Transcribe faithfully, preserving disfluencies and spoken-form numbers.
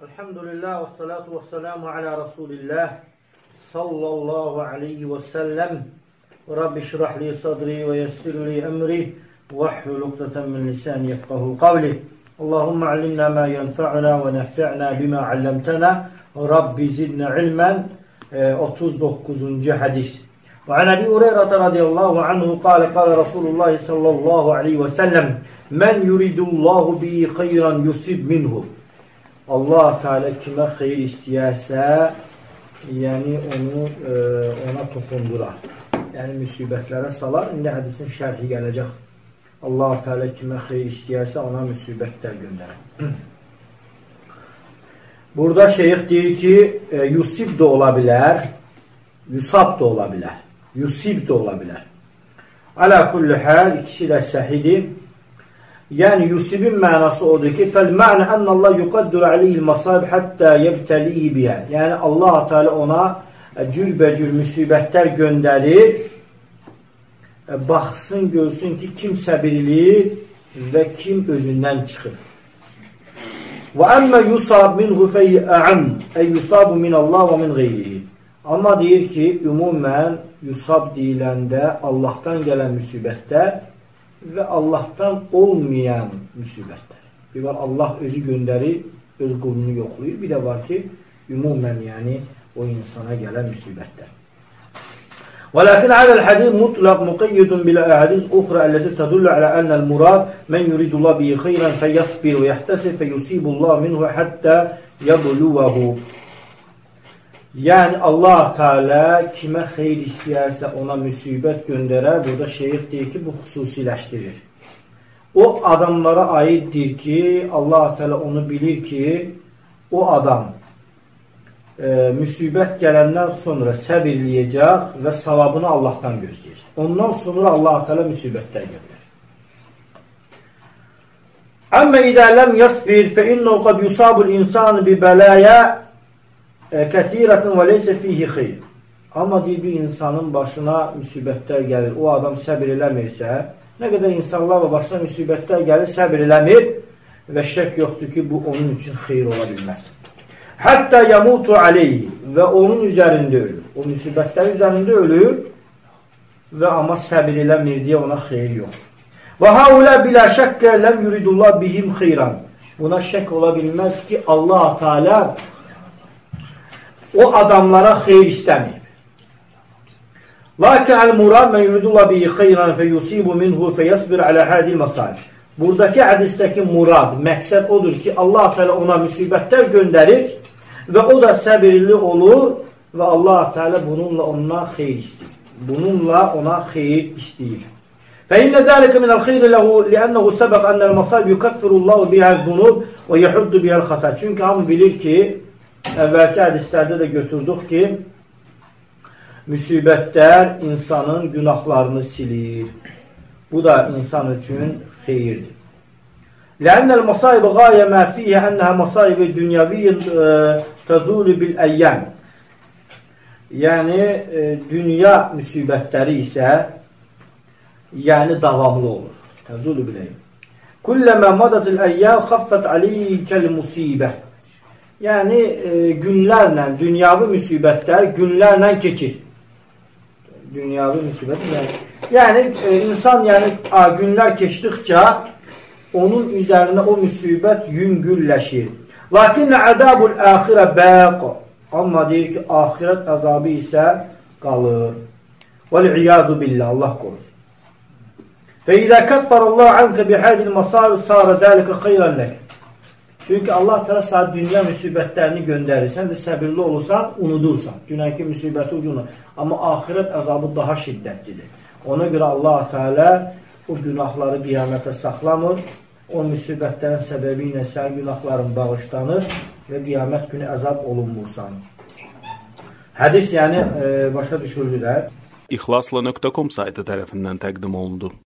Elhamdülillah ve salatu ve selamu ala Resulillah sallallahu aleyhi ve sellem. Rabbi şrah li sadri ve yessir li emri ve ahlul ukdeten min lisani yefkahu kavli. Allahümme allimna ma yenfa'una ve nefa'na bima allamtana. Rabbi zidna ilmen. otuz dokuzuncu hadis. Ve an Ebi Hureyre radıyallahu anhu kâle kâle Resulullah sallallahu aleyhi ve sellem men yuridullahu bihi hayran yusib minhu. Allah Teala kime hayır istəyərsə, yəni onu e, ona toxundurar. Yəni müsibətlərə salar. İndi hədisin şərhi gələcək. Allah Teala kime hayır istəyərsə ona müsibətlər göndərər. Burada şeyx deyir ki, e, yusib də ola bilər, yusab da ola bilər, yusib də ola bilər. Alə kulli həl, ikisi də səhidir. Yəni yusibin mənası odur ki, fəl-mə'nə ənəllah yuqaddur aleyhil masab həttə yebtəlihi biyyə. Yəni Allah Teala ona cürbəcür müsibətlər göndərir, baxsın, görsün ki, kim səbirlidir və kim özündən çıxır. Və əmmə yusab minhu fey'əm, ey yusabu minallah və min qeyrihi. Amma deyir ki, ümumən yusab deyiləndə Allahdan gələn müsibətlər və Allahdan olmayan müsibətlər. Bir var, Allah özü göndərir, öz qulunu yoxlayır. Bir də var ki, ümumən yəni o insana gələn müsibətlər. Və lakin hədəl hədis mutlaq muqayyidun bilə əhədis uxra əlləti tədullu alə ənəl murad mən yuridullah bihi xeyran fəyəsbir və yəhtəsir fəyusibullah minhu həttə yəbluvahu. Yəni Allah Teala kimə xeyir istəyərsə ona müsibət göndərər. Burada şeyx deyir ki, bu xüsusiləşdirir. O adamlara aiddir ki, Allah Teala onu bilir ki, o adam e, müsibət gələndən sonra səbirləyəcək və savabını Allahdan gözləyir. Ondan sonra Allah Teala müsibətlər göndərir. Əmmə idə ləm yəsbir fə innəu qad yusabul insanı bi bələyə kəthirətin və leysə fihi xeyr. Amma deyir, bir insanın başına müsibətlər gəlir, o adam səbir eləmirsə, nə qədər insanlarla başına müsibətlər gəlir, səbir eləmir və şək yoxdur ki, bu onun üçün xeyr ola bilməz. Hətta yamutu aleyhi və onun üzərində ölür. O müsibətlər üzərində ölür və amma səbir eləmir deyə ona xeyr yox. Və haulə bilə şəkkə ləm yuridullah bihim xeyran. Buna şək ola bilməz ki, Allah Teala o adamlara xeyr istəmir. Lakin əl-murad mən yuridullah bihi xeyran fəyusibu minhu fəyəsbir alə hədil məsaib. Buradakı hədistəki murad, məqsəd odur ki, Allah Teala ona müsibətlər göndərir və o da səbirli olur və Allah Teala bununla ondan xeyr istəyir. Bununla ona xeyr istəyir. فإن ذلك من الخير له لأنه سبق أن المصائب يكفر الله بها الذنوب ويحد بها الخطأ. Çünki hamı bilir ki, əvvəlki hədislərdə də götürdük ki, müsibətlər insanın günahlarını silir. Bu da insan üçün xeyirdir. Lənəl məsaib qayə mə fiyyə ənəhə məsaib dünyaviyyə təzulu bil əyyəm. Yəni, dünya müsibətləri isə yəni davamlı olur. Təzulu bil əyyəm. Kulləmə madatil əyyəm xaffət aliykəl musibə. Yəni, e, günlərlə, dünyavi müsibətlər günlərlə keçir. Dünyavi müsibətlər. Yəni, e, insan yəni, a, günlər keçdikcə onun üzərinə o müsibət yüngülləşir. Lakin ədabul əxirə bəq. Amma deyir ki, axirət əzabı isə qalır. Vəl-iyadu billah, Allah qorusun. Və idə kəffərəllahu ankə bihədil məsarı sarı dəlikə xeyran lək. Çünki Allah Teala sənə dünya müsibətlərini göndərir. Sən də səbirli olursan, unudursan. Dünənki müsibəti ucunu. Amma axirət əzabı daha şiddətlidir. Ona görə Allah Teala o günahları qiyamətə saxlamır. O müsibətlərin səbəbi ilə sən günahların bağışlanır və qiyamət günü əzab olunmursan. Hədis yəni e, başa düşüldülər. İxlasla nöqtə com saytı tərəfindən təqdim olundu.